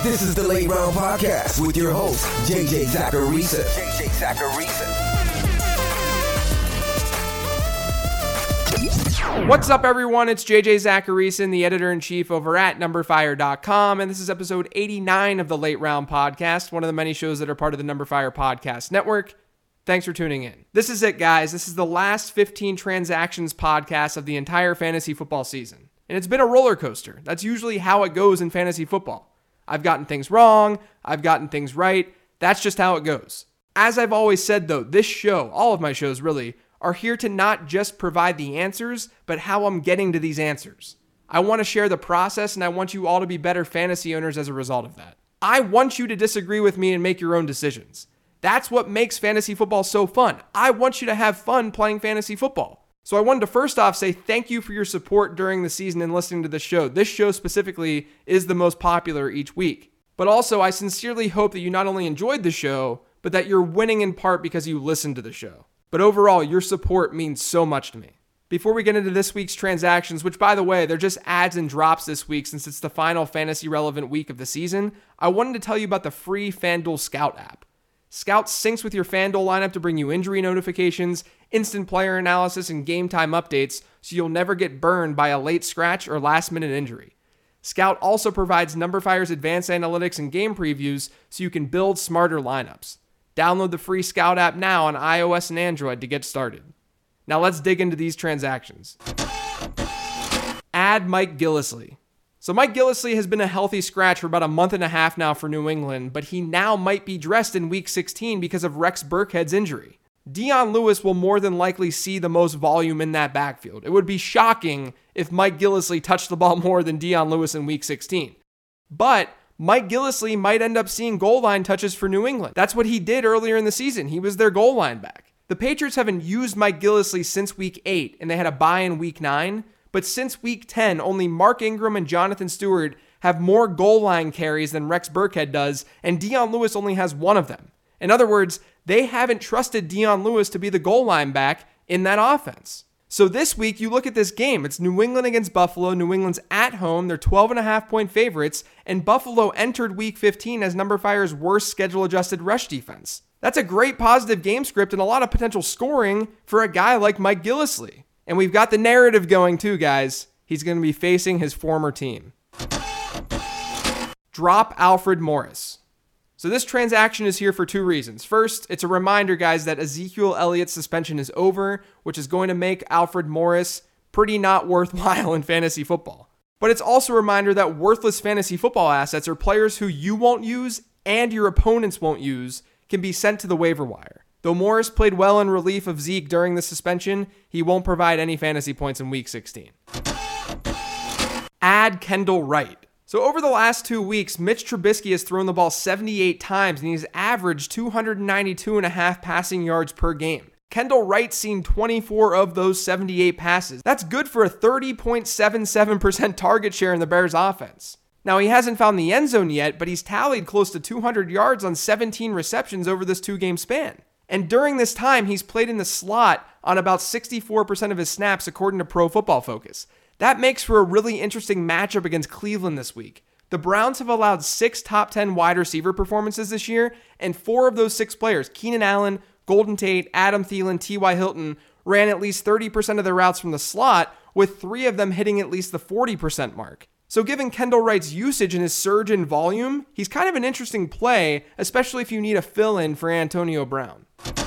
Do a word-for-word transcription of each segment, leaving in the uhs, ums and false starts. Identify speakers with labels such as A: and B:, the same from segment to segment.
A: This is the Late Round Podcast with your host, J J Zachariason. J J Zachariason.
B: What's up, everyone? It's J J Zachariason, the editor-in-chief over at number fire dot com, and this is episode eighty-nine of the Late Round Podcast, one of the many shows that are part of the Number Fire Podcast Network. Thanks for tuning in. This is it, guys. This is the last fifteen transactions podcast of the entire fantasy football season. And it's been a roller coaster. That's usually how it goes in fantasy football. I've gotten things wrong. I've gotten things right. That's just how it goes. As I've always said, though, this show, all of my shows really, are here to not just provide the answers, but how I'm getting to these answers. I want to share the process, and I want you all to be better fantasy owners as a result of that. I want you to disagree with me and make your own decisions. That's what makes fantasy football so fun. I want you to have fun playing fantasy football. So I wanted to first off say thank you for your support during the season and listening to the show. This show specifically is the most popular each week. But also, I sincerely hope that you not only enjoyed the show, but that you're winning in part because you listened to the show. But overall, your support means so much to me. Before we get into this week's transactions, which by the way, they're just adds and drops this week since it's the final fantasy relevant week of the season, I wanted to tell you about the free FanDuel Scout app. Scout syncs with your FanDuel lineup to bring you injury notifications, instant player analysis, and game time updates so you'll never get burned by a late scratch or last minute injury. Scout also provides NumberFire's advanced analytics and game previews so you can build smarter lineups. Download the free Scout app now on iOS and Android to get started. Now let's dig into these transactions. Add Mike Gillislee. So Mike Gillislee has been a healthy scratch for about a month and a half now for New England, but he now might be dressed in week sixteen because of Rex Burkhead's injury. Dion Lewis will more than likely see the most volume in that backfield. It would be shocking if Mike Gillislee touched the ball more than Dion Lewis in week sixteen. But Mike Gillislee might end up seeing goal line touches for New England. That's what he did earlier in the season. He was their goal line back. The Patriots haven't used Mike Gillislee since week eight, and they had a bye in week nine. But since week ten, only Mark Ingram and Jonathan Stewart have more goal line carries than Rex Burkhead does, and Dion Lewis only has one of them. In other words, they haven't trusted Dion Lewis to be the goal line back in that offense. So this week, you look at this game. It's New England against Buffalo. New England's at home. They're twelve and a half point favorites, and Buffalo entered week fifteen as Number Fire's worst schedule-adjusted rush defense. That's a great positive game script and a lot of potential scoring for a guy like Mike Gillislee. And we've got the narrative going too, guys. He's going to be facing his former team. Drop Alfred Morris. So this transaction is here for two reasons. First, it's a reminder, guys, that Ezekiel Elliott's suspension is over, which is going to make Alfred Morris pretty not worthwhile in fantasy football. But it's also a reminder that worthless fantasy football assets are players who you won't use and your opponents won't use can be sent to the waiver wire. Though Morris played well in relief of Zeke during the suspension, he won't provide any fantasy points in week sixteen. Add Kendall Wright. So over the last two weeks, Mitch Trubisky has thrown the ball seventy-eight times and he's averaged two hundred ninety-two and a half passing yards per game. Kendall Wright's seen twenty-four of those seventy-eight passes. That's good for a thirty point seven seven percent target share in the Bears offense. Now, he hasn't found the end zone yet, but he's tallied close to two hundred yards on seventeen receptions over this two-game span. And during this time, he's played in the slot on about sixty-four percent of his snaps, according to Pro Football Focus. That makes for a really interesting matchup against Cleveland this week. The Browns have allowed six top ten wide receiver performances this year, and four of those six players, Keenan Allen, Golden Tate, Adam Thielen, T Y. Hilton, ran at least thirty percent of their routes from the slot, with three of them hitting at least the forty percent mark. So given Kendall Wright's usage and his surge in volume, he's kind of an interesting play, especially if you need a fill-in for Antonio Brown.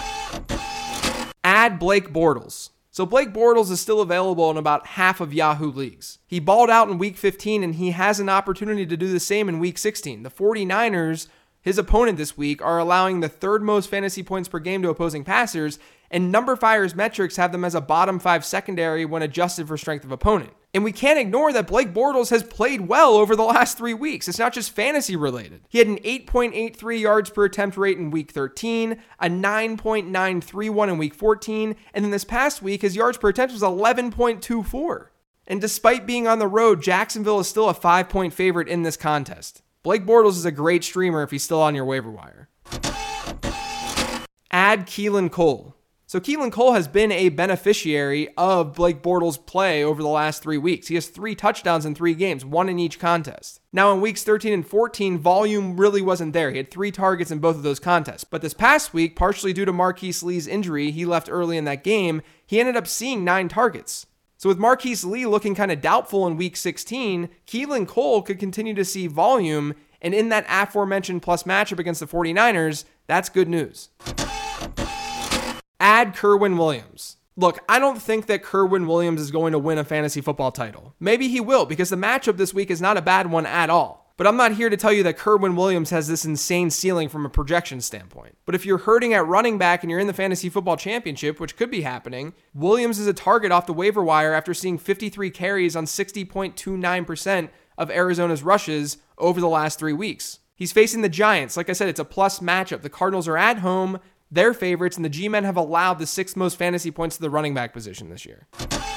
B: Add Blake Bortles. So Blake Bortles is still available in about half of Yahoo leagues. He balled out in week fifteen, and he has an opportunity to do the same in week sixteen. The 49ers, his opponent this week, are allowing the third most fantasy points per game to opposing passers, and Number Fire's metrics have them as a bottom five secondary when adjusted for strength of opponent. And we can't ignore that Blake Bortles has played well over the last three weeks. It's not just fantasy related. He had an eight point eight three yards per attempt rate in week thirteen, a nine point nine three one in week fourteen, and then this past week, his yards per attempt was eleven point two four. And despite being on the road, Jacksonville is still a five-point favorite in this contest. Blake Bortles is a great streamer if he's still on your waiver wire. Add Keelan Cole. So Keelan Cole has been a beneficiary of Blake Bortles' play over the last three weeks. He has three touchdowns in three games, one in each contest. Now in weeks thirteen and fourteen, volume really wasn't there. He had three targets in both of those contests. But this past week, partially due to Marquise Lee's injury, he left early in that game, he ended up seeing nine targets. So with Marquise Lee looking kind of doubtful in week sixteen, Keelan Cole could continue to see volume, and in that aforementioned plus matchup against the 49ers, that's good news. Add Kerwin Williams. Look, I don't think that Kerwin Williams is going to win a fantasy football title. Maybe he will, because the matchup this week is not a bad one at all. But I'm not here to tell you that Kerwin Williams has this insane ceiling from a projection standpoint. But if you're hurting at running back and you're in the fantasy football championship, which could be happening, Williams is a target off the waiver wire after seeing fifty-three carries on sixty point two nine percent of Arizona's rushes over the last three weeks. He's facing the Giants. Like I said, it's a plus matchup. The Cardinals are at home. They're favorites, and the G-men have allowed the sixth most fantasy points to the running back position this year.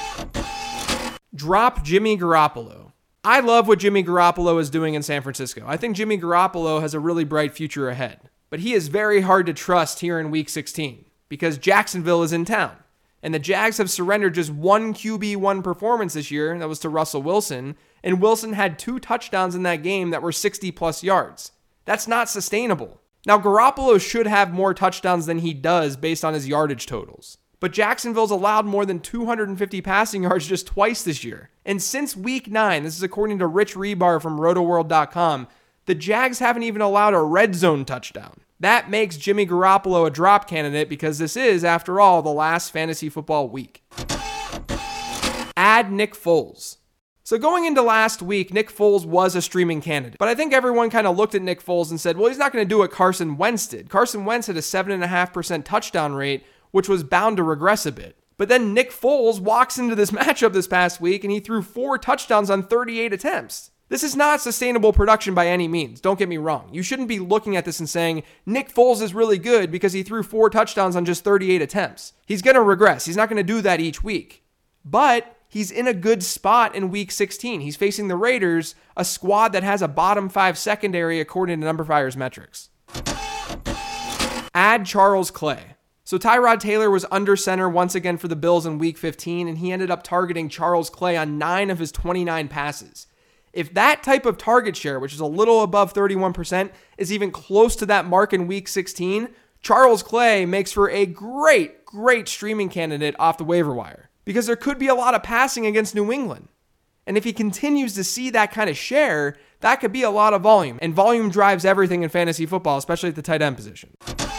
B: Drop Jimmy Garoppolo. I love what Jimmy Garoppolo is doing in San Francisco. I think Jimmy Garoppolo has a really bright future ahead. But he is very hard to trust here in week sixteen because Jacksonville is in town. And the Jags have surrendered just one Q B one performance this year. That was to Russell Wilson. And Wilson had two touchdowns in that game that were sixty plus yards. That's not sustainable. Now, Garoppolo should have more touchdowns than he does based on his yardage totals. But Jacksonville's allowed more than two hundred fifty passing yards just twice this year. And since week nine, this is according to Rich Rebar from roto world dot com, the Jags haven't even allowed a red zone touchdown. That makes Jimmy Garoppolo a drop candidate because this is, after all, the last fantasy football week. Add Nick Foles. So going into last week, Nick Foles was a streaming candidate. But I think everyone kind of looked at Nick Foles and said, well, he's not going to do what Carson Wentz did. Carson Wentz had a seven point five percent touchdown rate, which was bound to regress a bit. But then Nick Foles walks into this matchup this past week and he threw four touchdowns on thirty-eight attempts. This is not sustainable production by any means. Don't get me wrong. You shouldn't be looking at this and saying, Nick Foles is really good because he threw four touchdowns on just thirty-eight attempts. He's going to regress. He's not going to do that each week. But he's in a good spot in week sixteen. He's facing the Raiders, a squad that has a bottom five secondary according to NumberFire's metrics. Add Charles Clay. So Tyrod Taylor was under center once again for the Bills in week fifteen, and he ended up targeting Charles Clay on nine of his twenty-nine passes. If that type of target share, which is a little above thirty-one percent, is even close to that mark in week sixteen, Charles Clay makes for a great, great streaming candidate off the waiver wire. Because there could be a lot of passing against New England. And if he continues to see that kind of share, that could be a lot of volume. And volume drives everything in fantasy football, especially at the tight end position.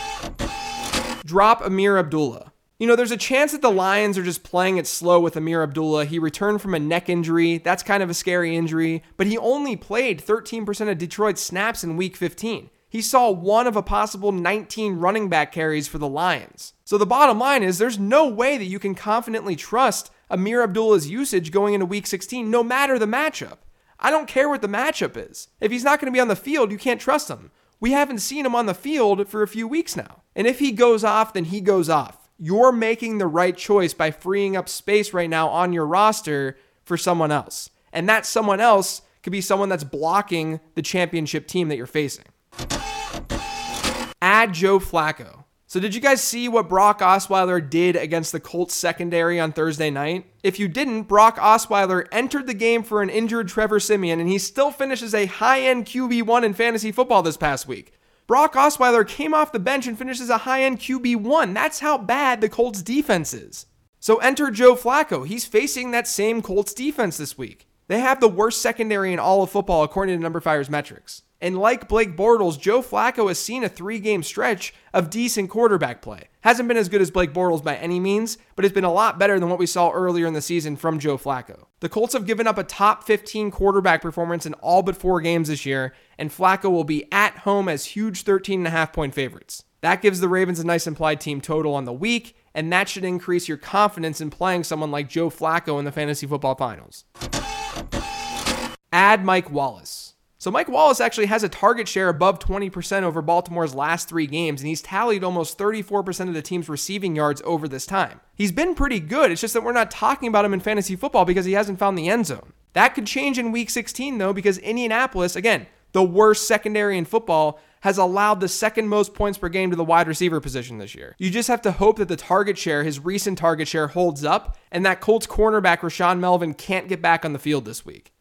B: Drop Amir Abdullah. You know, there's a chance that the Lions are just playing it slow with Amir Abdullah. He returned from a neck injury. That's kind of a scary injury. But he only played thirteen percent of Detroit's snaps in week fifteen. He saw one of a possible nineteen running back carries for the Lions. So the bottom line is there's no way that you can confidently trust Amir Abdullah's usage going into week sixteen, no matter the matchup. I don't care what the matchup is. If he's not going to be on the field, you can't trust him. We haven't seen him on the field for a few weeks now. And if he goes off, then he goes off. You're making the right choice by freeing up space right now on your roster for someone else. And that someone else could be someone that's blocking the championship team that you're facing. Add Joe Flacco. So did you guys see what Brock Osweiler did against the Colts secondary on Thursday night? If you didn't, Brock Osweiler entered the game for an injured Trevor Siemian, and he still finishes a high-end Q B one in fantasy football this past week. Brock Osweiler came off the bench and finishes a high-end Q B one. That's how bad the Colts defense is. So enter Joe Flacco. He's facing that same Colts defense this week. They have the worst secondary in all of football according to NumberFire's metrics. And like Blake Bortles, Joe Flacco has seen a three-game stretch of decent quarterback play. Hasn't been as good as Blake Bortles by any means, but it's been a lot better than what we saw earlier in the season from Joe Flacco. The Colts have given up a top fifteen quarterback performance in all but four games this year, and Flacco will be at home as huge thirteen and a half point favorites. That gives the Ravens a nice implied team total on the week, and that should increase your confidence in playing someone like Joe Flacco in the fantasy football finals. Add Mike Wallace. So Mike Wallace actually has a target share above twenty percent over Baltimore's last three games, and he's tallied almost thirty-four percent of the team's receiving yards over this time. He's been pretty good. It's just that we're not talking about him in fantasy football because he hasn't found the end zone. That could change in week sixteen, though, because Indianapolis, again, the worst secondary in football, has allowed the second most points per game to the wide receiver position this year. You just have to hope that the target share, his recent target share, holds up, and that Colts cornerback Rashaan Melvin can't get back on the field this week.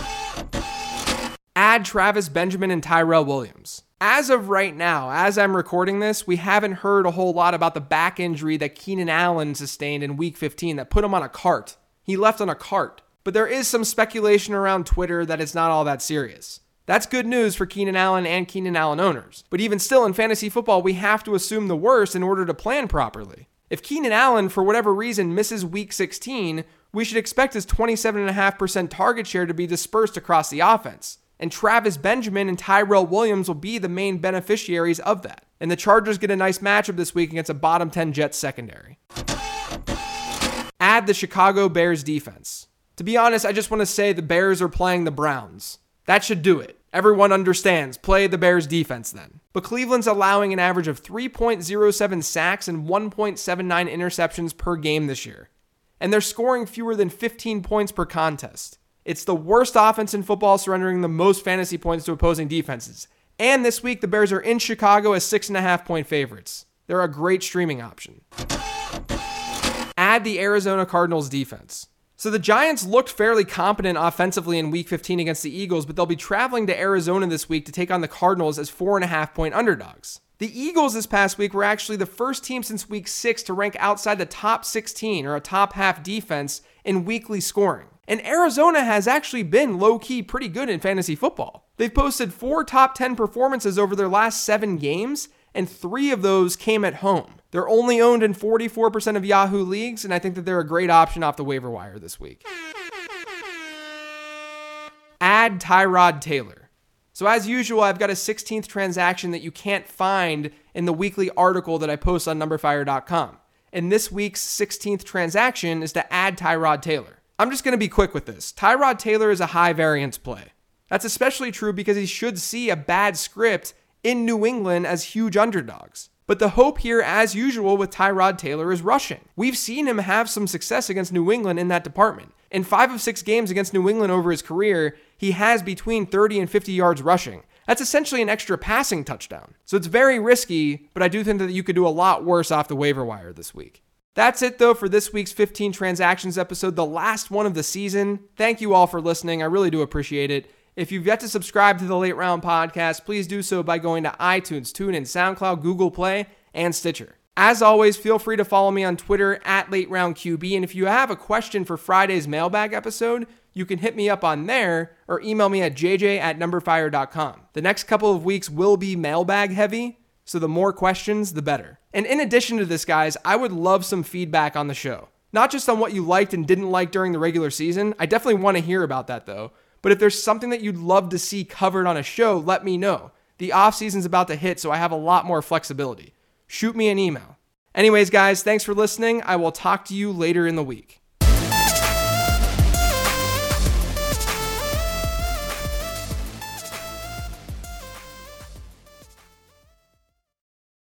B: Add Travis Benjamin and Tyrell Williams. As of right now, as I'm recording this, we haven't heard a whole lot about the back injury that Keenan Allen sustained in week fifteen that put him on a cart. He left on a cart. But there is some speculation around Twitter that it's not all that serious. That's good news for Keenan Allen and Keenan Allen owners. But even still, in fantasy football, we have to assume the worst in order to plan properly. If Keenan Allen, for whatever reason, misses week sixteen, we should expect his twenty-seven point five percent target share to be dispersed across the offense. And Travis Benjamin and Tyrell Williams will be the main beneficiaries of that. And the Chargers get a nice matchup this week against a bottom ten Jets secondary. Add the Chicago Bears defense. To be honest, I just want to say the Bears are playing the Browns. That should do it. Everyone understands. Play the Bears defense then. But Cleveland's allowing an average of three point oh seven sacks and one point seven nine interceptions per game this year. And they're scoring fewer than fifteen points per contest. It's the worst offense in football, surrendering the most fantasy points to opposing defenses. And this week, the Bears are in Chicago as six and a half point favorites. They're a great streaming option. Add the Arizona Cardinals defense. So the Giants looked fairly competent offensively in week fifteen against the Eagles, but they'll be traveling to Arizona this week to take on the Cardinals as four and a half point underdogs. The Eagles this past week were actually the first team since week six to rank outside the top sixteen or a top half defense in weekly scoring. And Arizona has actually been low-key pretty good in fantasy football. They've posted four top ten performances over their last seven games, and three of those came at home. They're only owned in forty-four percent of Yahoo leagues, and I think that they're a great option off the waiver wire this week. Add Tyrod Taylor. So as usual, I've got a sixteenth transaction that you can't find in the weekly article that I post on number fire dot com. And this week's sixteenth transaction is to add Tyrod Taylor. I'm just going to be quick with this. Tyrod Taylor is a high variance play. That's especially true because he should see a bad script in New England as huge underdogs. But the hope here, as usual with Tyrod Taylor, is rushing. We've seen him have some success against New England in that department. In five of six games against New England over his career, he has between thirty and fifty yards rushing. That's essentially an extra passing touchdown. So it's very risky, but I do think that you could do a lot worse off the waiver wire this week. That's it, though, for this week's fifteen Transactions episode, the last one of the season. Thank you all for listening. I really do appreciate it. If you've yet to subscribe to the Late Round Podcast, please do so by going to iTunes, TuneIn, SoundCloud, Google Play, and Stitcher. As always, feel free to follow me on Twitter at Late Round Q B, and if you have a question for Friday's mailbag episode, you can hit me up on there or email me at j j at number fire dot com. The next couple of weeks will be mailbag heavy, so the more questions, the better. And in addition to this, guys, I would love some feedback on the show. Not just on what you liked and didn't like during the regular season. I definitely want to hear about that, though. But if there's something that you'd love to see covered on a show, let me know. The off season's about to hit, so I have a lot more flexibility. Shoot me an email. Anyways, guys, thanks for listening. I will talk to you later in the week.